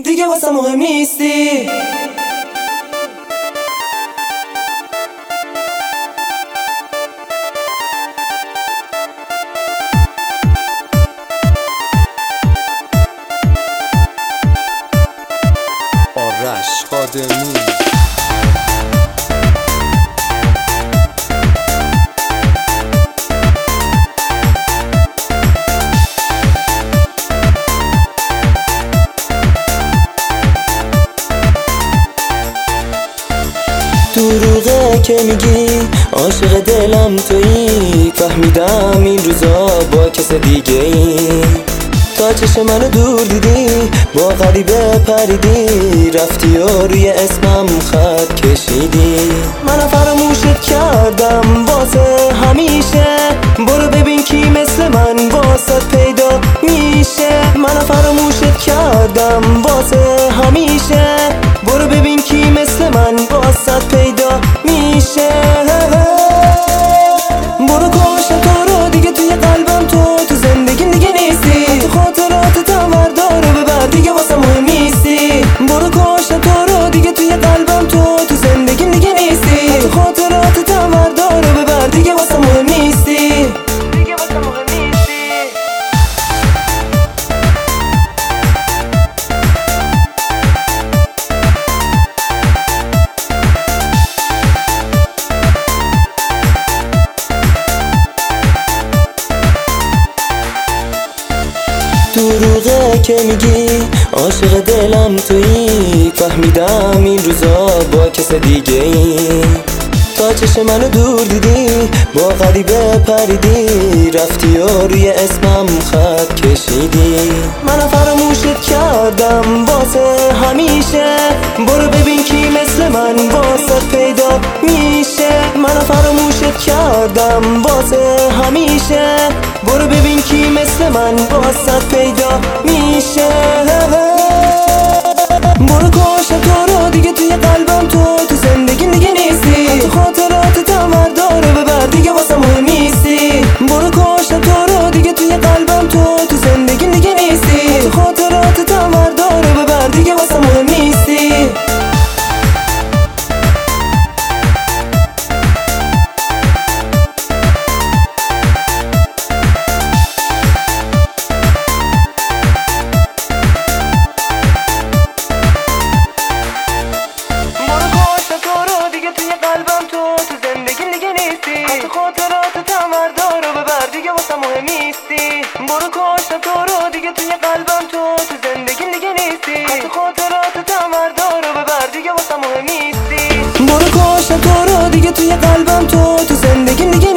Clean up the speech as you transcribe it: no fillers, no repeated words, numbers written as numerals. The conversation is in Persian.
دیگه واسه مهم نیستی. آرش قادمی. دروغه که میگی عاشق دلم تویی، فهمیدم این روزا با کس دیگه ای. تا چشم منو دور دیدی با غریبه پریدی، رفتی و روی اسمم خط کشیدی. منم فراموشت کردم واسه همیشه، برو ببین کی مثل من واسه پیدا میشه. منم فراموشت کردم واسه همیشه، برو ببین کی مثل من واسه پیدا میشه. برو کاش تو رو دیگه توی قلبم، تو زندگی دیگه نیستی. تو خاطراتتم بردار و ببر، دیگه واسه مهم نیستی. برو کاش تو رو دیگه توی قلبم، تو زندگی دیگه نیستی. تو خاطراتتم بردار و ببر، دیگه واسه مهم نیستی. دیگه واسه مهم نیستی. دروغه که میگی عاشق دلم تویی، فهمیدم این روزا با کس دیگه ای. تا چشم منو دور دیدی با غریبه پریدی، رفتی و روی اسمم خط کشیدی. منم فراموشت کردم واسه همیشه، برو ببین کی مثل من واسه پیدا میشه. منم فراموشت کردم واسه همیشه، برو ببین کی مثل من واسه پیدا میشه. برو کاش تو رو دیگه توی قلبم، تو زندگی دیگه نیستی. تو خاطراتتم بردار و ببر، دیگه واسه مهم نیستی. برو کاش تو رو دیگه توی قلبم، تو زندگی دیگه نیستی. تو خاطراتتم بردار و ببر، دیگه واسه مهم نیستی. برو کاش تو رو دیگه توی قلبم، تو زندگی دیگه نیستی. تو خاطراتتم بردار و ببر، دیگه واسه مهم نیستی. برو کاش تو رو دیگه توی قلبم، تو زندگی دیگه